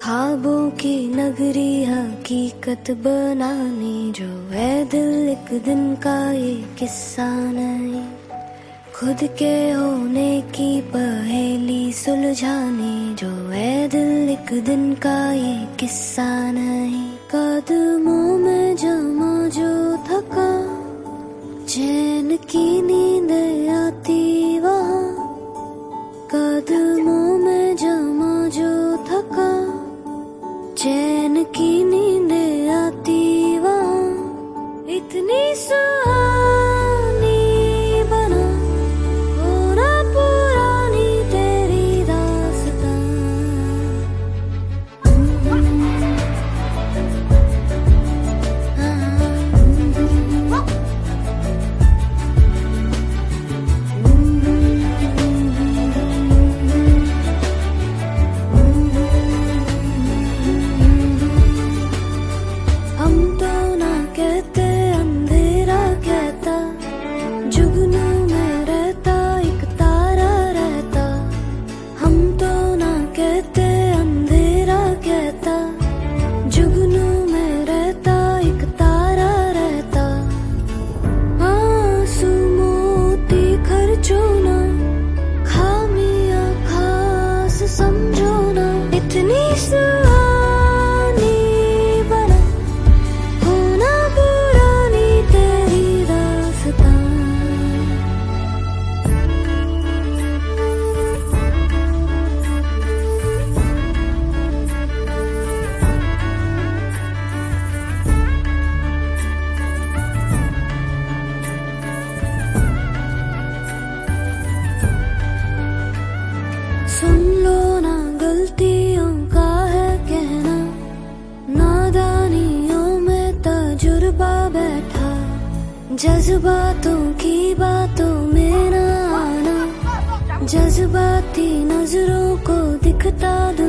ख्वाबों की नगरी हकीकत बनाने जो है दिल एक दिन का ये किस्सा नहीं। खुद के होने की पहेली सुलझाने जो है दिल एक दिन का ये किस्सा नहीं। कदमों में जमा जो थका चैन की नींद आती वहाँ, कदमों में जमा जो थका चैन की नींद आती वहाँ। इतनी सुहानी बना होना पुरानी तेरी दास्तां। हम तो ना कहते अंधेरा कहता, जुगनू में रहता एक तारा रहता। हम तो ना कहते अंधेरा कहता, जुगनू में रहता एक तारा रहता। आंसू मोती खर्चो ना, खामियां खास समझो ना। इतनी सुहानी बना होना पुरानी तेरी दास्तां। सुन लो ना गलतियों का है कहना, नादानियों में तजुर्बा बैठा। जज्बातों की बातों में ना आना, जज्बाती नजरों को दिखता